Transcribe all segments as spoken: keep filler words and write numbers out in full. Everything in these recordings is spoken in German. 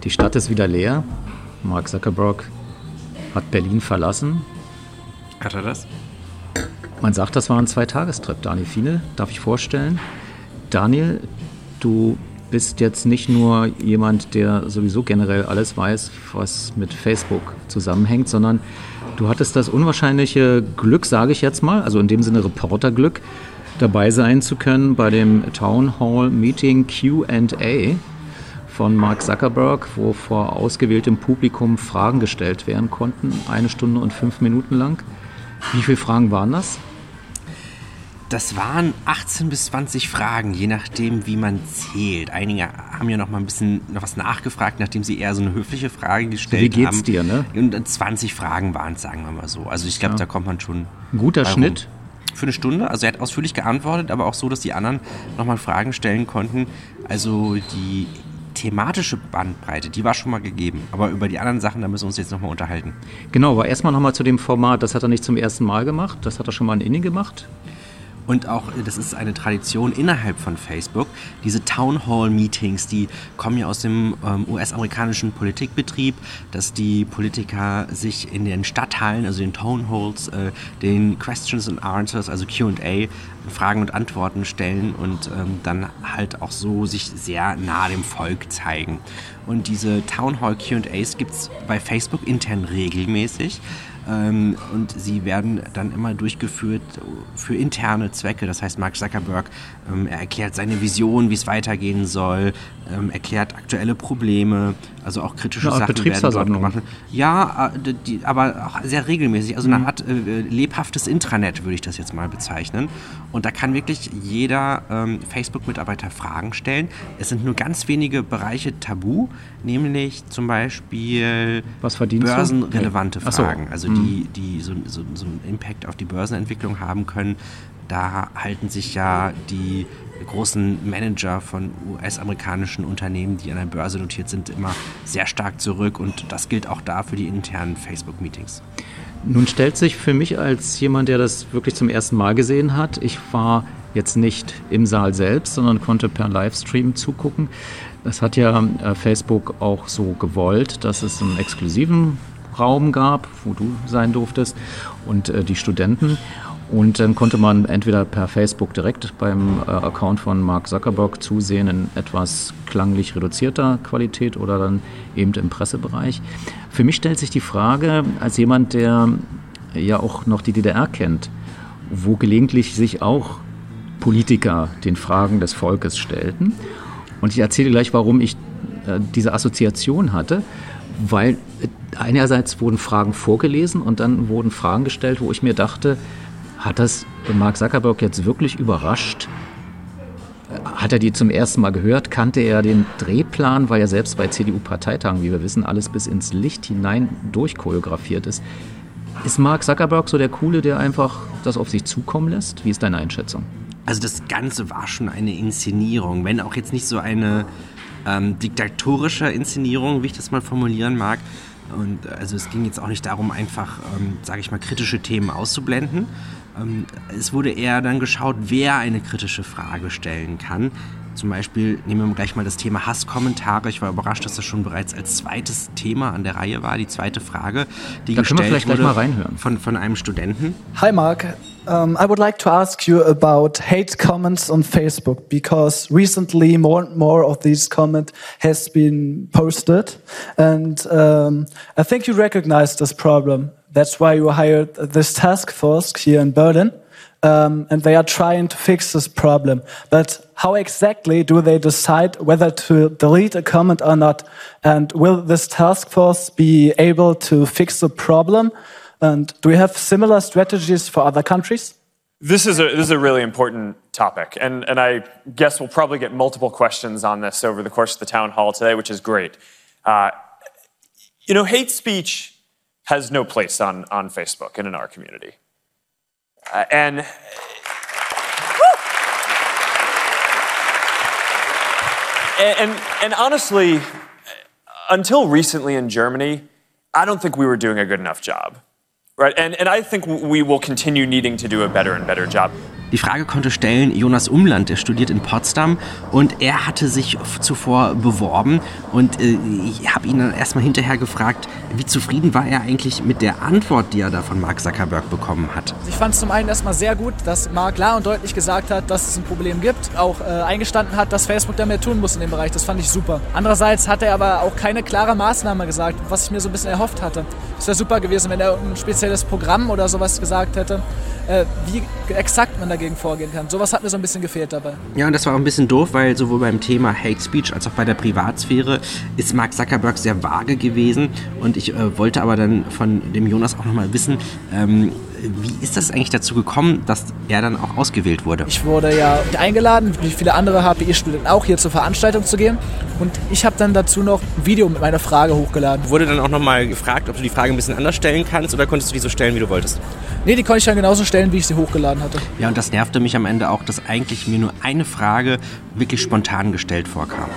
Die Stadt ist wieder leer. Mark Zuckerberg hat Berlin verlassen. Hat er das? Man sagt, das war ein Zweitagestrip. Daniel Fiene, darf ich vorstellen. Daniel, du bist jetzt nicht nur jemand, der sowieso generell alles weiß, was mit Facebook zusammenhängt, sondern du hattest das unwahrscheinliche Glück, sage ich jetzt mal, also in dem Sinne Reporterglück, dabei sein zu können bei dem Town Hall Meeting Q and A von Mark Zuckerberg, wo vor ausgewähltem Publikum Fragen gestellt werden konnten, eine Stunde und fünf Minuten lang. Wie viele Fragen waren das? Das waren achtzehn bis zwanzig Fragen, je nachdem, wie man zählt. Einige haben ja noch mal ein bisschen noch was nachgefragt, nachdem sie eher so eine höfliche Frage gestellt haben. So, wie geht's haben. dir, ne? Und zwanzig Fragen waren es, sagen wir mal so. Also ich glaube, ja. Da kommt man schon... Ein guter Schnitt? Für eine Stunde. Also er hat ausführlich geantwortet, aber auch so, dass die anderen nochmal Fragen stellen konnten. Also die thematische Bandbreite, die war schon mal gegeben. Aber über die anderen Sachen, da müssen wir uns jetzt nochmal unterhalten. Genau, aber erstmal nochmal zu dem Format. Das hat er nicht zum ersten Mal gemacht. Das hat er schon mal in Indien gemacht. Und auch, das ist eine Tradition innerhalb von Facebook, diese Town Hall Meetings, die kommen ja aus dem ähm, U S-amerikanischen Politikbetrieb, dass die Politiker sich in den Stadthallen, also den Town Halls, äh, den Questions and Answers, also Q and A, Fragen und Antworten stellen und ähm, dann halt auch so sich sehr nah dem Volk zeigen. Und diese Town Hall Q and As gibt es bei Facebook intern regelmäßig. Ähm, und sie werden dann immer durchgeführt für interne Zwecke. Das heißt, Mark Zuckerberg ähm, er erklärt seine Vision, wie es weitergehen soll, ähm, erklärt aktuelle Probleme, also auch kritische ja, Sachen werden dort gemacht. Ja, äh, die, aber auch sehr regelmäßig. Also mhm. eine Art äh, lebhaftes Intranet würde ich das jetzt mal bezeichnen. Und da kann wirklich jeder ähm, Facebook-Mitarbeiter Fragen stellen. Es sind nur ganz wenige Bereiche tabu, nämlich zum Beispiel Was verdienst börsenrelevante du? Fragen. So. Also die, die so, so, so einen Impact auf die Börsenentwicklung haben können. Da halten sich ja die großen Manager von U S-amerikanischen Unternehmen, die an der Börse notiert sind, immer sehr stark zurück. Und das gilt auch da für die internen Facebook-Meetings. Nun stellt sich für mich als jemand, der das wirklich zum ersten Mal gesehen hat, ich war jetzt nicht im Saal selbst, sondern konnte per Livestream zugucken. Das hat ja äh, Facebook auch so gewollt, dass es einen exklusiven Raum gab, wo du sein durftest und äh, die Studenten. Und dann konnte man entweder per Facebook direkt beim äh, Account von Mark Zuckerberg zusehen in etwas klanglich reduzierter Qualität oder dann eben im Pressebereich. Für mich stellt sich die Frage, als jemand, der ja auch noch die D D R kennt, wo gelegentlich sich auch Politiker den Fragen des Volkes stellten. Und ich erzähle gleich, warum ich äh, diese Assoziation hatte, weil einerseits wurden Fragen vorgelesen und dann wurden Fragen gestellt, wo ich mir dachte, hat das Mark Zuckerberg jetzt wirklich überrascht? Hat er die zum ersten Mal gehört? Kannte er den Drehplan, weil ja selbst bei C D U-Parteitagen, wie wir wissen, alles bis ins Licht hinein durchchoreografiert ist? Ist Mark Zuckerberg so der Coole, der einfach das auf sich zukommen lässt? Wie ist deine Einschätzung? Also das Ganze war schon eine Inszenierung, wenn auch jetzt nicht so eine ähm, diktatorische Inszenierung, wie ich das mal formulieren mag. Und also es ging jetzt auch nicht darum, einfach, ähm, sage ich mal, kritische Themen auszublenden. Ähm, es wurde eher dann geschaut, wer eine kritische Frage stellen kann. Zum Beispiel nehmen wir gleich mal das Thema Hasskommentare. Ich war überrascht, dass das schon bereits als zweites Thema an der Reihe war, die zweite Frage, die da gestellt können wir vielleicht wurde gleich mal reinhören. Von, von einem Studenten. Hi Mark, um, I would like to ask you about hate comments on Facebook, because recently more and more of these comments has been posted, and um, I think you recognize this problem. That's why you hired this task force here in Berlin. Um, and they are trying to fix this problem. But how exactly do they decide whether to delete a comment or not? And will this task force be able to fix the problem? And do we have similar strategies for other countries? This is a this is a really important topic, and and I guess we'll probably get multiple questions on this over the course of the town hall today, which is great. Uh, you know, hate speech has no place on on Facebook and in our community. Uh, and, and and honestly, until recently in Germany, I don't think we were doing a good enough job, right? And and I think we will continue needing to do a better and better job. Die Frage konnte stellen Jonas Umland, der studiert in Potsdam und er hatte sich zuvor beworben und äh, ich habe ihn dann erstmal hinterher gefragt, wie zufrieden war er eigentlich mit der Antwort, die er da von Mark Zuckerberg bekommen hat. Ich fand es zum einen erstmal sehr gut, dass Mark klar und deutlich gesagt hat, dass es ein Problem gibt, auch äh, eingestanden hat, dass Facebook da mehr tun muss in dem Bereich. Das fand ich super. Andererseits hat er aber auch keine klare Maßnahme gesagt, was ich mir so ein bisschen erhofft hatte. Es wäre super gewesen, wenn er ein spezielles Programm oder sowas gesagt hätte, äh, wie exakt man dagegen vorgehen kann. Sowas hat mir so ein bisschen gefehlt dabei. Ja, und das war auch ein bisschen doof, weil sowohl beim Thema Hate Speech als auch bei der Privatsphäre ist Mark Zuckerberg sehr vage gewesen und ich äh, wollte aber dann von dem Jonas auch nochmal wissen, ähm, wie ist das eigentlich dazu gekommen, dass er dann auch ausgewählt wurde? Ich wurde ja eingeladen, wie viele andere H P I-Studenten auch, hier zur Veranstaltung zu gehen. Und ich habe dann dazu noch ein Video mit meiner Frage hochgeladen. Wurde dann auch nochmal gefragt, ob du die Frage ein bisschen anders stellen kannst oder konntest du die so stellen, wie du wolltest? Nee, die konnte ich dann genauso stellen, wie ich sie hochgeladen hatte. Ja, und das nervte mich am Ende auch, dass eigentlich mir nur eine Frage wirklich spontan gestellt vorkam.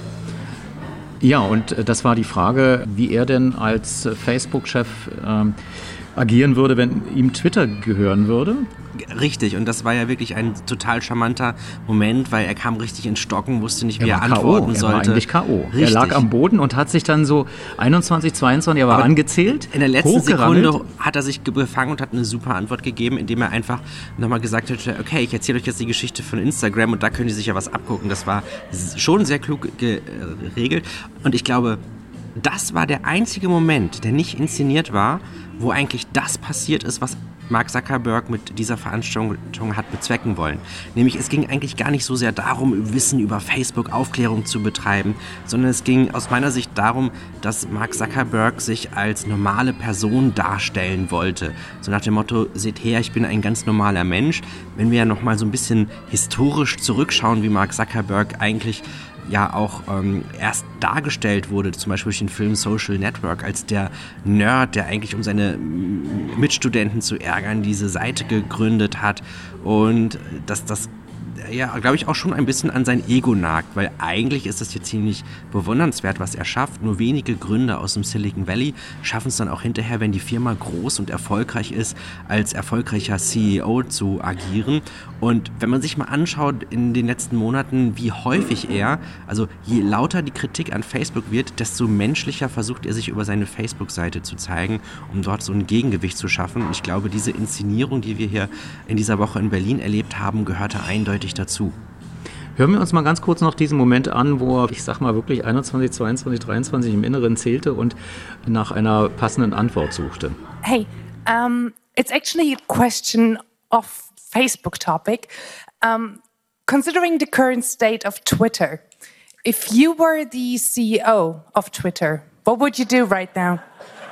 Ja, und das war die Frage, wie er denn als Facebook-Chef ähm, agieren würde, wenn ihm Twitter gehören würde. Richtig, und das war ja wirklich ein total charmanter Moment, weil er kam richtig ins Stocken, wusste nicht, wie er, er antworten er sollte. Er war eigentlich K O Richtig. Er lag am Boden und hat sich dann so einundzwanzig, zweiundzwanzig, er war Aber angezählt, in der letzten hochgerammelt. Sekunde hat er sich gefangen und hat eine super Antwort gegeben, indem er einfach nochmal gesagt hat, okay, ich erzähle euch jetzt die Geschichte von Instagram und da könnt ihr sich ja was abgucken. Das war schon sehr klug geregelt und ich glaube, das war der einzige Moment, der nicht inszeniert war, wo eigentlich das passiert ist, was Mark Zuckerberg mit dieser Veranstaltung hat bezwecken wollen. Nämlich es ging eigentlich gar nicht so sehr darum, Wissen über Facebook, Aufklärung zu betreiben, sondern es ging aus meiner Sicht darum, dass Mark Zuckerberg sich als normale Person darstellen wollte. So nach dem Motto, seht her, ich bin ein ganz normaler Mensch. Wenn wir ja nochmal so ein bisschen historisch zurückschauen, wie Mark Zuckerberg eigentlich ja auch ähm, erst dargestellt wurde, zum Beispiel durch den Film Social Network, als der Nerd, der eigentlich um seine Mitstudenten zu ärgern, diese Seite gegründet hat und dass das ja, glaube ich, auch schon ein bisschen an sein Ego nagt, weil eigentlich ist das hier ziemlich bewundernswert, was er schafft. Nur wenige Gründer aus dem Silicon Valley schaffen es dann auch hinterher, wenn die Firma groß und erfolgreich ist, als erfolgreicher C E O zu agieren. Und wenn man sich mal anschaut in den letzten Monaten, wie häufig er, also je lauter die Kritik an Facebook wird, desto menschlicher versucht er sich über seine Facebook-Seite zu zeigen, um dort so ein Gegengewicht zu schaffen. Und ich glaube, diese Inszenierung, die wir hier in dieser Woche in Berlin erlebt haben, gehörte eindeutig dazu. Hören wir uns mal ganz kurz noch diesen Moment an, wo er, ich sag mal wirklich einundzwanzig, zweiundzwanzig, dreiundzwanzig im Inneren zählte und nach einer passenden Antwort suchte. Hey, um, it's actually a question of Facebook topic. Um, considering the current state of Twitter, if you were the C E O of Twitter, what would you do right now?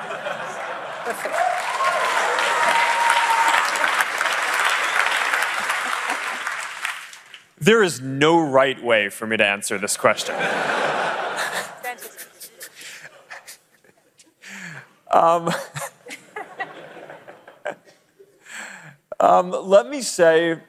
Perfect. There is no right way for me to answer this question. um, um, let me say,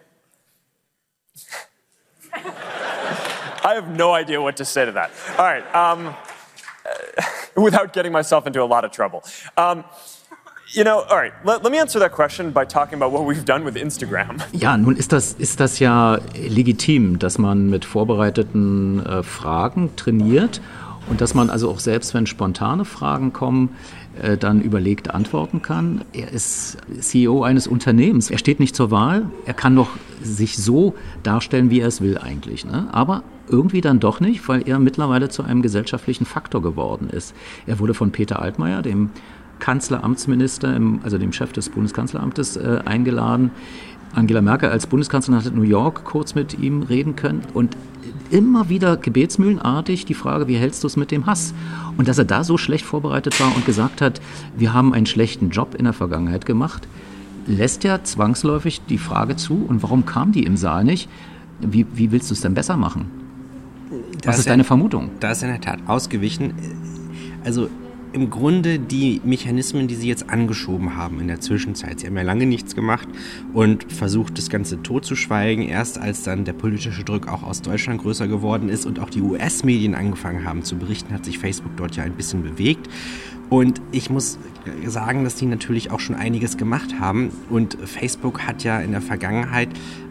I have no idea what to say to that. All right, um, without getting myself into a lot of trouble. Um, You know, all right, let, let me answer that question by talking about what we've done with Instagram. Ja, nun ist das, ist das ja legitim, dass man mit vorbereiteten äh, Fragen trainiert und dass man also auch selbst, wenn spontane Fragen kommen, äh, dann überlegt antworten kann. Er ist C E O eines Unternehmens. Er steht nicht zur Wahl. Er kann doch sich so darstellen, wie er es will eigentlich, ne? Aber irgendwie dann doch nicht, weil er mittlerweile zu einem gesellschaftlichen Faktor geworden ist. Er wurde von Peter Altmaier, dem Kanzleramtsminister, also dem Chef des Bundeskanzleramtes, äh, eingeladen. Angela Merkel als Bundeskanzlerin hat in New York kurz mit ihm reden können und immer wieder gebetsmühlenartig die Frage, wie hältst du es mit dem Hass? Und dass er da so schlecht vorbereitet war und gesagt hat, wir haben einen schlechten Job in der Vergangenheit gemacht, lässt ja zwangsläufig die Frage zu, und warum kam die im Saal nicht? Wie, wie willst du es denn besser machen? Was ist, ist deine Vermutung? Da ist in der Tat ausgewichen. Also im Grunde die Mechanismen, die Sie jetzt angeschoben haben in der Zwischenzeit. Sie haben ja lange nichts gemacht und versucht, das Ganze totzuschweigen. Erst als dann der politische Druck auch aus Deutschland größer geworden ist und auch die U S-Medien angefangen haben zu berichten, hat sich Facebook dort ja ein bisschen bewegt. Und ich muss sagen, dass die natürlich auch schon einiges gemacht haben. Und Facebook hat ja in der Vergangenheit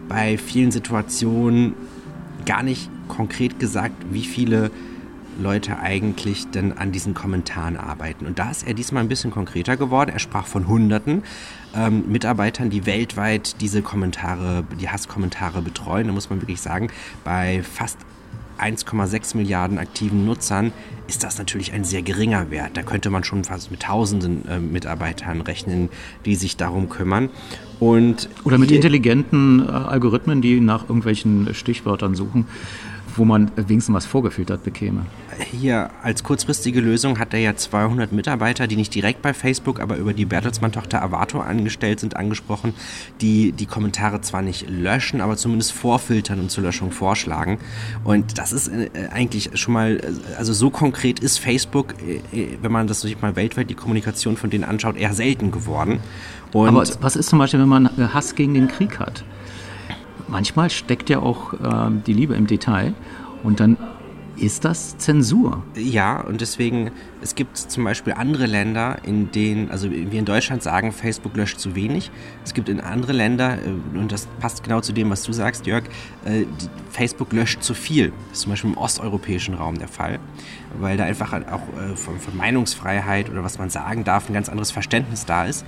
bei vielen Situationen gar nicht konkret gesagt, wie viele Leute eigentlich denn an diesen Kommentaren arbeiten. Und da ist er diesmal ein bisschen konkreter geworden. Er sprach von Hunderten ähm, Mitarbeitern, die weltweit diese Kommentare, die Hasskommentare betreuen. Da muss man wirklich sagen, bei fast eins Komma sechs Milliarden aktiven Nutzern ist das natürlich ein sehr geringer Wert. Da könnte man schon fast mit tausenden äh, Mitarbeitern rechnen, die sich darum kümmern. Und Oder mit intelligenten äh, Algorithmen, die nach irgendwelchen Stichwörtern suchen, wo man wenigstens was vorgefiltert bekäme. Hier als kurzfristige Lösung hat er ja zweihundert Mitarbeiter, die nicht direkt bei Facebook, aber über die Bertelsmann-Tochter Avato angestellt sind, angesprochen, die die Kommentare zwar nicht löschen, aber zumindest vorfiltern und zur Löschung vorschlagen. Und das ist äh, eigentlich schon mal, also so konkret ist Facebook, äh, wenn man das sich mal weltweit die Kommunikation von denen anschaut, eher selten geworden. Und aber was ist zum Beispiel, wenn man Hass gegen den Krieg hat? Manchmal steckt ja auch äh, die Liebe im Detail und dann ist das Zensur. Ja, und deswegen, es gibt zum Beispiel andere Länder, in denen, also wir in Deutschland sagen, Facebook löscht zu wenig. Es gibt in andere Länder, und das passt genau zu dem, was du sagst, Jörg, Facebook löscht zu viel. Das ist zum Beispiel im osteuropäischen Raum der Fall, weil da einfach auch von, von Meinungsfreiheit oder was man sagen darf, ein ganz anderes Verständnis da ist.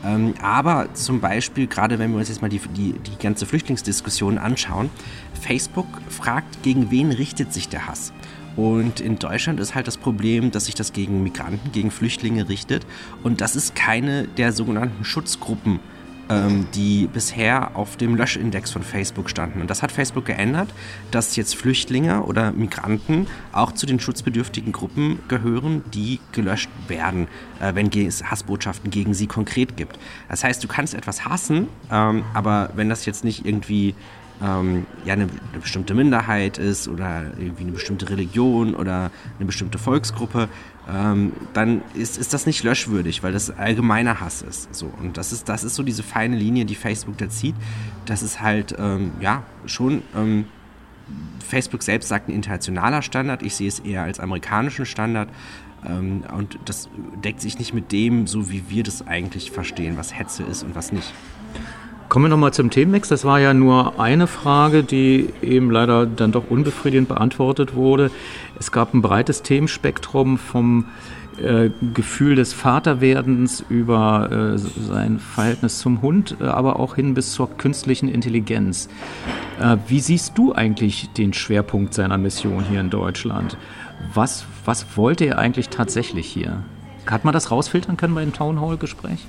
Aber zum Beispiel, gerade wenn wir uns jetzt mal die, die, die ganze Flüchtlingsdiskussion anschauen, Facebook fragt, gegen wen richtet sich der Hass? Und in Deutschland ist halt das Problem, dass sich das gegen Migranten, gegen Flüchtlinge richtet. Und das ist keine der sogenannten Schutzgruppen, ähm, die bisher auf dem Löschindex von Facebook standen. Und das hat Facebook geändert, dass jetzt Flüchtlinge oder Migranten auch zu den schutzbedürftigen Gruppen gehören, die gelöscht werden, äh, wenn es Hassbotschaften gegen sie konkret gibt. Das heißt, du kannst etwas hassen, ähm, aber wenn das jetzt nicht irgendwie Ähm, ja, eine, eine bestimmte Minderheit ist oder irgendwie eine bestimmte Religion oder eine bestimmte Volksgruppe, ähm, dann ist, ist das nicht löschwürdig, weil das allgemeiner Hass ist. So. Und das ist, das ist so diese feine Linie, die Facebook da zieht. Das ist halt, ähm, ja, schon, ähm, Facebook selbst sagt ein internationaler Standard. Ich sehe es eher als amerikanischen Standard. Ähm, und das deckt sich nicht mit dem, so wie wir das eigentlich verstehen, was Hetze ist und was nicht. Kommen wir nochmal zum Themenmix. Das war ja nur eine Frage, die eben leider dann doch unbefriedigend beantwortet wurde. Es gab ein breites Themenspektrum vom äh, Gefühl des Vaterwerdens über äh, sein Verhältnis zum Hund, äh, aber auch hin bis zur künstlichen Intelligenz. Äh, wie siehst du eigentlich den Schwerpunkt seiner Mission hier in Deutschland? Was, was wollte er eigentlich tatsächlich hier? Hat man das rausfiltern können bei dem Townhall-Gespräch?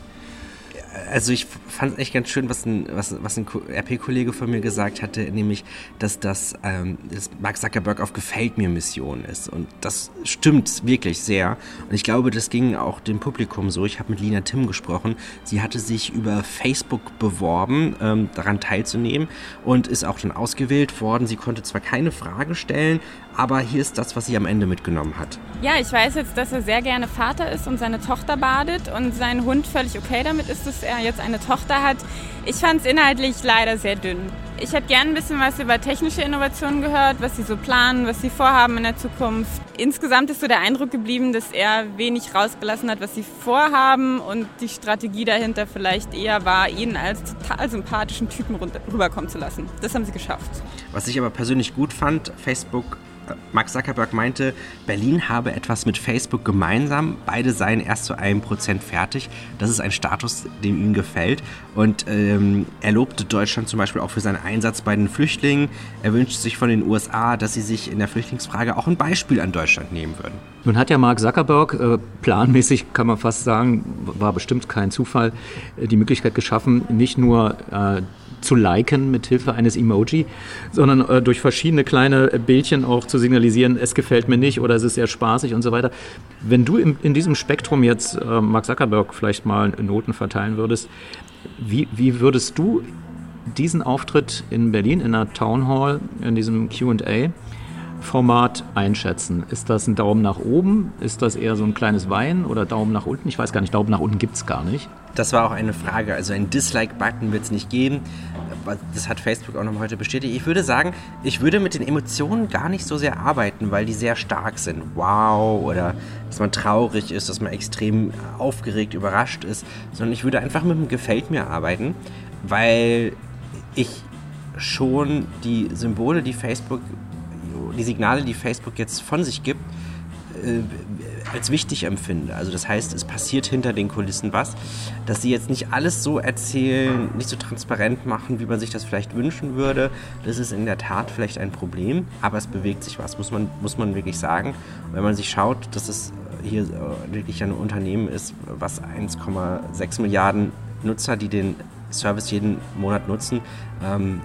Also ich fand es echt ganz schön, was ein, was, was ein R P-Kollege von mir gesagt hatte, nämlich, dass das ähm, dass Mark Zuckerberg auf Gefällt-mir-Mission ist. Und das stimmt wirklich sehr. Und ich glaube, das ging auch dem Publikum so. Ich habe mit Lina Timm gesprochen. Sie hatte sich über Facebook beworben, ähm, daran teilzunehmen und ist auch dann ausgewählt worden. Sie konnte zwar keine Frage stellen, aber hier ist das, was sie am Ende mitgenommen hat. Ja, ich weiß jetzt, dass er sehr gerne Vater ist und seine Tochter badet und sein Hund völlig okay damit ist, dass er jetzt eine Tochter hat. Ich fand es inhaltlich leider sehr dünn. Ich hätte gerne ein bisschen was über technische Innovationen gehört, was sie so planen, was sie vorhaben in der Zukunft. Insgesamt ist so der Eindruck geblieben, dass er wenig rausgelassen hat, was sie vorhaben und die Strategie dahinter vielleicht eher war, ihn als total sympathischen Typen rüberkommen zu lassen. Das haben sie geschafft. Was ich aber persönlich gut fand, Facebook, Mark Zuckerberg meinte, Berlin habe etwas mit Facebook gemeinsam, beide seien erst zu einem Prozent fertig. Das ist ein Status, dem ihm gefällt. Und ähm, er lobte Deutschland zum Beispiel auch für seinen Einsatz bei den Flüchtlingen. Er wünscht sich von den U S A, dass sie sich in der Flüchtlingsfrage auch ein Beispiel an Deutschland nehmen würden. Nun hat ja Mark Zuckerberg, äh, planmäßig kann man fast sagen, war bestimmt kein Zufall, äh, die Möglichkeit geschaffen, nicht nur äh, zu liken mit Hilfe eines Emoji, sondern äh, durch verschiedene kleine Bildchen auch zu signalisieren, es gefällt mir nicht oder es ist sehr spaßig und so weiter. Wenn du im, in diesem Spektrum jetzt äh, Mark Zuckerberg vielleicht mal Noten verteilen würdest, wie, wie würdest du diesen Auftritt in Berlin in der Town Hall, in diesem Q and A Format einschätzen? Ist das ein Daumen nach oben? Ist das eher so ein kleines Weinen oder Daumen nach unten? Ich weiß gar nicht, Daumen nach unten gibt es gar nicht. Das war auch eine Frage. Also einen Dislike-Button wird es nicht geben. Das hat Facebook auch noch heute bestätigt. Ich würde sagen, ich würde mit den Emotionen gar nicht so sehr arbeiten, weil die sehr stark sind. Wow, oder dass man traurig ist, dass man extrem aufgeregt, überrascht ist. Sondern ich würde einfach mit dem Gefällt mir arbeiten, weil ich schon die Symbole, die Facebook, die Signale, die Facebook jetzt von sich gibt, äh, als wichtig empfinde. Also das heißt, es passiert hinter den Kulissen was, dass sie jetzt nicht alles so erzählen, nicht so transparent machen, wie man sich das vielleicht wünschen würde. Das ist in der Tat vielleicht ein Problem, aber es bewegt sich was, muss man, muss man wirklich sagen. Und wenn man sich schaut, dass es hier wirklich ein Unternehmen ist, was eins Komma sechs Milliarden Nutzer, die den Service jeden Monat nutzen, ähm,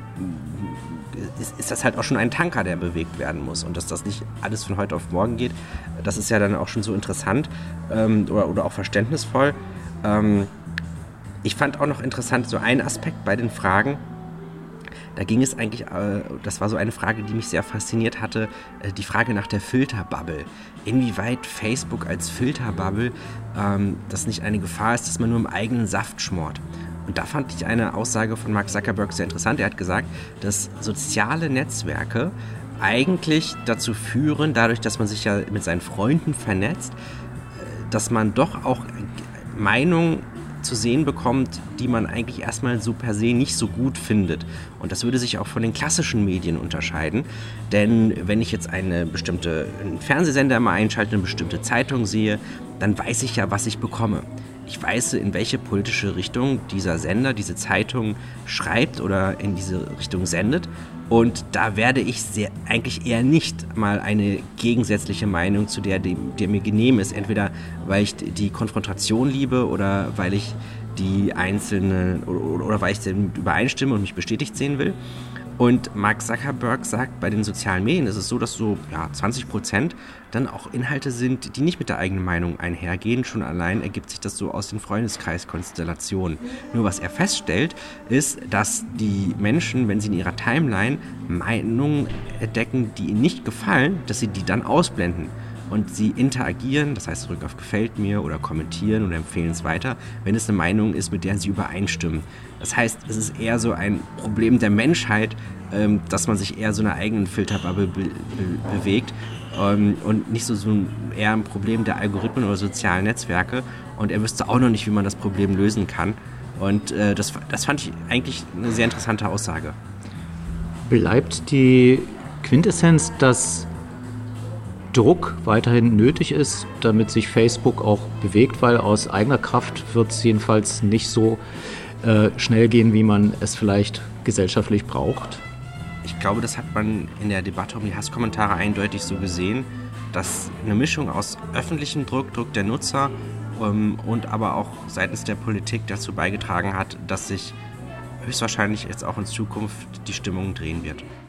ist, ist das halt auch schon ein Tanker, der bewegt werden muss. Und dass das nicht alles von heute auf morgen geht, das ist ja dann auch schon so interessant ähm, oder, oder auch verständnisvoll. Ähm, ich fand auch noch interessant, so ein Aspekt bei den Fragen, da ging es eigentlich, äh, das war so eine Frage, die mich sehr fasziniert hatte, äh, die Frage nach der Filterbubble. Inwieweit Facebook als Filterbubble ähm, das nicht eine Gefahr ist, dass man nur im eigenen Saft schmort. Und da fand ich eine Aussage von Mark Zuckerberg sehr interessant. Er hat gesagt, dass soziale Netzwerke eigentlich dazu führen, dadurch, dass man sich ja mit seinen Freunden vernetzt, dass man doch auch Meinungen zu sehen bekommt, die man eigentlich erstmal so per se nicht so gut findet. Und das würde sich auch von den klassischen Medien unterscheiden. Denn wenn ich jetzt eine bestimmte einen Fernsehsender mal einschalte, eine bestimmte Zeitung sehe, dann weiß ich ja, was ich bekomme. Ich weiß, in welche politische Richtung dieser Sender, diese Zeitung schreibt oder in diese Richtung sendet. Und da werde ich sehr, eigentlich eher nicht mal eine gegensätzliche Meinung zu der, die, die mir genehm ist. Entweder weil ich die Konfrontation liebe oder weil ich die einzelnen oder, oder weil ich damit übereinstimme und mich bestätigt sehen will. Und Mark Zuckerberg sagt, bei den sozialen Medien ist es so, dass so ja, zwanzig Prozent dann auch Inhalte sind, die nicht mit der eigenen Meinung einhergehen. Schon allein ergibt sich das so aus den Freundeskreiskonstellationen. Nur was er feststellt, ist, dass die Menschen, wenn sie in ihrer Timeline Meinungen entdecken, die ihnen nicht gefallen, dass sie die dann ausblenden. Und sie interagieren, das heißt zurück auf gefällt mir oder kommentieren oder empfehlen es weiter, wenn es eine Meinung ist, mit der sie übereinstimmen. Das heißt, es ist eher so ein Problem der Menschheit, ähm, dass man sich eher so einer eigenen Filterbubble be- be- bewegt ähm, und nicht so, so ein, eher ein Problem der Algorithmen oder sozialen Netzwerke. Und er wüsste auch noch nicht, wie man das Problem lösen kann. Und äh, das, das fand ich eigentlich eine sehr interessante Aussage. Bleibt die Quintessenz, dass Druck weiterhin nötig ist, damit sich Facebook auch bewegt, weil aus eigener Kraft wird es jedenfalls nicht so äh, schnell gehen, wie man es vielleicht gesellschaftlich braucht? Ich glaube, das hat man in der Debatte um die Hasskommentare eindeutig so gesehen, dass eine Mischung aus öffentlichem Druck, Druck der Nutzer ähm, und aber auch seitens der Politik dazu beigetragen hat, dass sich höchstwahrscheinlich jetzt auch in Zukunft die Stimmung drehen wird.